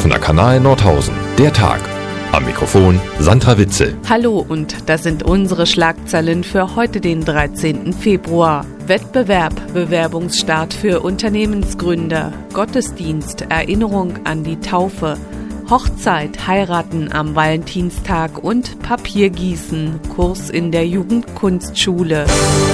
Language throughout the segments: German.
Offener Kanal Nordhausen. Der Tag. Am Mikrofon Sandra Witzel. Hallo und das sind unsere Schlagzeilen für heute, den 13. Februar. Wettbewerb, Bewerbungsstart für Unternehmensgründer, Gottesdienst, Erinnerung an die Taufe, Hochzeit, Heiraten am Valentinstag und Papiergießen, Kurs in der Jugendkunstschule.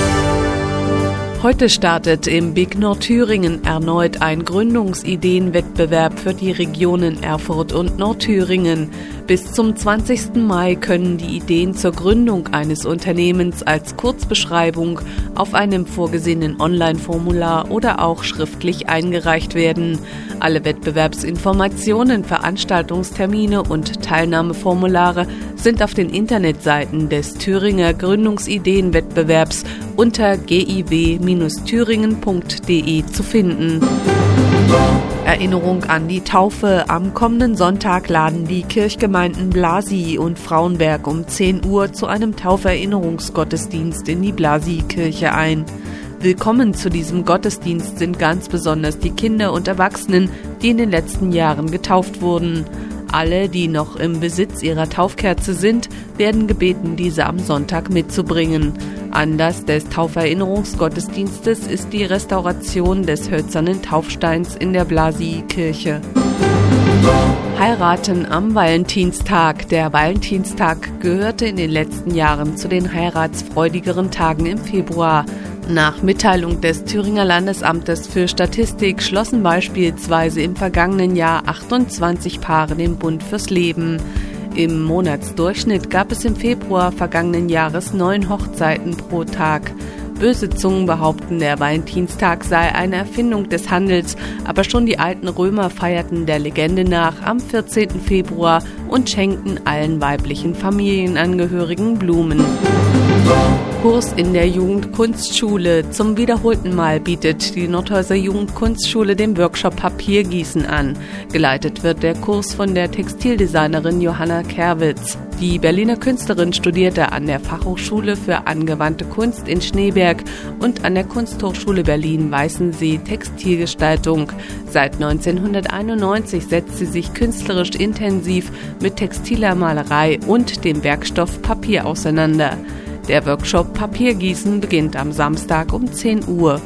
Heute startet im Big Nordthüringen erneut ein Gründungsideenwettbewerb für die Regionen Erfurt und Nordthüringen. Bis zum 20. Mai können die Ideen zur Gründung eines Unternehmens als Kurzbeschreibung auf einem vorgesehenen Online-Formular oder auch schriftlich eingereicht werden. Alle Wettbewerbsinformationen, Veranstaltungstermine und Teilnahmeformulare sind auf den Internetseiten des Thüringer Gründungsideenwettbewerbs unter giw-thüringen.de zu finden. Erinnerung an die Taufe. Am kommenden Sonntag laden die Kirchgemeinden Blasy und Frauenberg um 10 Uhr zu einem Tauferinnerungsgottesdienst in die Blasy-Kirche ein. Willkommen zu diesem Gottesdienst sind ganz besonders die Kinder und Erwachsenen, die in den letzten Jahren getauft wurden. Alle, die noch im Besitz ihrer Taufkerze sind, werden gebeten, diese am Sonntag mitzubringen. Anlass des Tauferinnerungsgottesdienstes ist die Restauration des hölzernen Taufsteins in der Blasy-Kirche. Heiraten am Valentinstag. Der Valentinstag gehörte in den letzten Jahren zu den heiratsfreudigeren Tagen im Februar. Nach Mitteilung des Thüringer Landesamtes für Statistik schlossen beispielsweise im vergangenen Jahr 28 Paare den Bund fürs Leben. Im Monatsdurchschnitt gab es im Februar vergangenen Jahres 9 Hochzeiten pro Tag. Böse Zungen behaupten, der Valentinstag sei eine Erfindung des Handels, aber schon die alten Römer feierten der Legende nach am 14. Februar und schenkten allen weiblichen Familienangehörigen Blumen. Kurs in der Jugendkunstschule. Zum wiederholten Mal bietet die Nordhäuser Jugendkunstschule den Workshop Papiergießen an. Geleitet wird der Kurs von der Textildesignerin Johanna Kerwitz. Die Berliner Künstlerin studierte an der Fachhochschule für angewandte Kunst in Schneeberg und an der Kunsthochschule Berlin-Weißensee Textilgestaltung. Seit 1991 setzt sie sich künstlerisch intensiv mit textiler Malerei und dem Werkstoff Papier auseinander. Der Workshop Papiergießen beginnt am Samstag um 10 Uhr.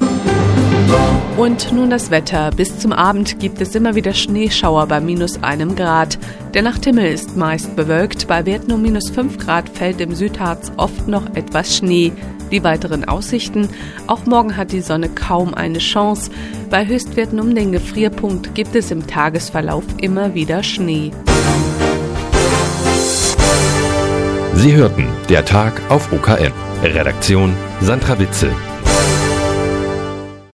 Und nun das Wetter. Bis zum Abend gibt es immer wieder Schneeschauer bei -1 Grad. Der Nachthimmel ist meist bewölkt. Bei Werten um -5 Grad fällt im Südharz oft noch etwas Schnee. Die weiteren Aussichten: Auch morgen hat die Sonne kaum eine Chance. Bei Höchstwerten um den Gefrierpunkt gibt es im Tagesverlauf immer wieder Schnee. Sie hörten Der Tag auf OKN. Redaktion Sandra Witzel.